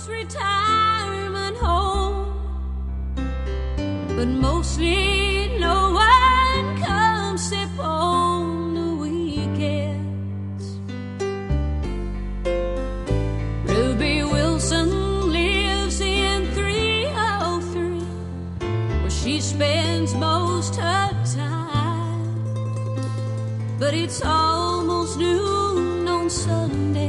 folks' retirement home, but mostly no one comes except on the weekends. Ruby Wilson lives in 303, where she spends most her time, but it's almost noon on Sunday,